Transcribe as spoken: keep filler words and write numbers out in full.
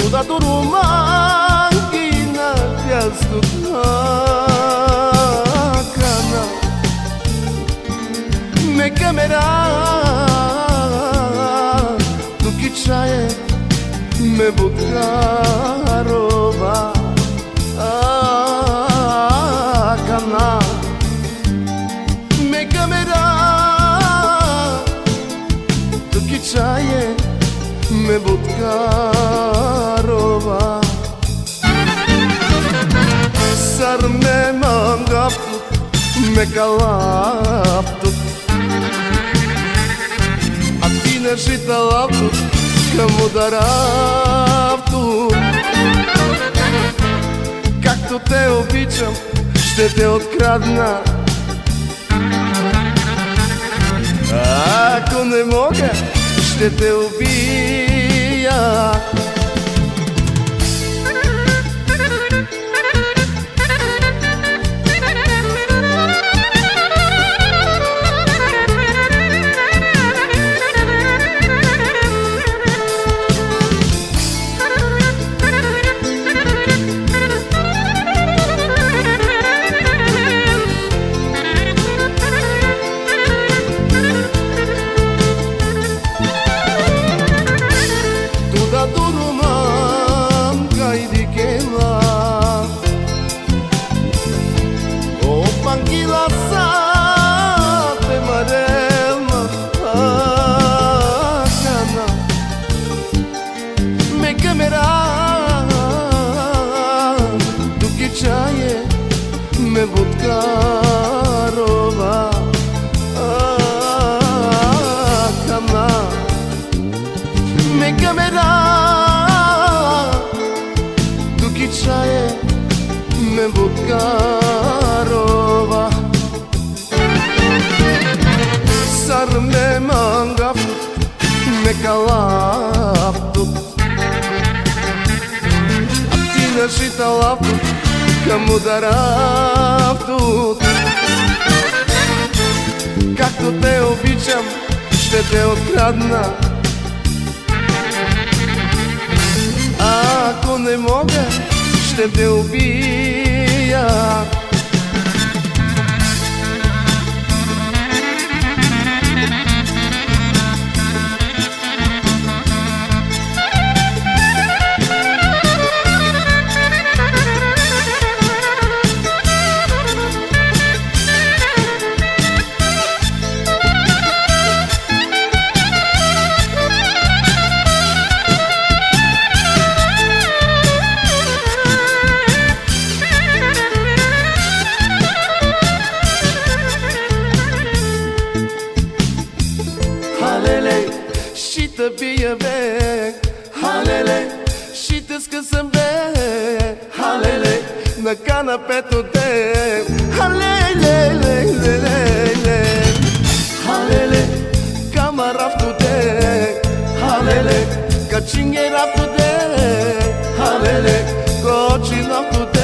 da durumangi na piastu kana me kamera tu kichaye me butkarova kana me kamera tu kichaye me butkarova sar me mangaptu me kalaptu a tine житалапtu кому даравту както те обичам ще те открадна ако не мога ще те убия. Me butkarova kana me kamera tu kichaye me butkarova sar me mangap me kalaptu atina житалапtu кому даравту както те обичам ще те открадна ако не мога ще те убия. Și te bie bec, halele, și te scăsă bec, halele, na canapé-tul de, halele, halele, halele, camaraftul de, halele, căcinghei raftul de, halele, cocinaftul de.